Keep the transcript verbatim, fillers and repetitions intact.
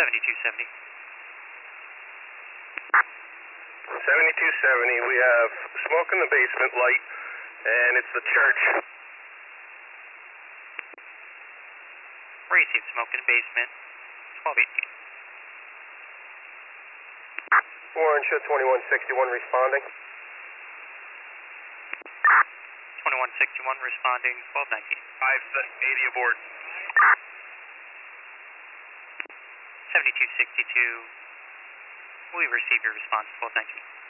seventy-two seventy. seventy-two seventy, we have smoke in the basement light, and it's the church. Received smoke in basement, twelve eighteen. Orange twenty-one sixty-one responding. twenty-one sixty-one responding, twelve nineteen. five eighty aboard. seventy-two sixty-two, we receive your response, twelve nineteen.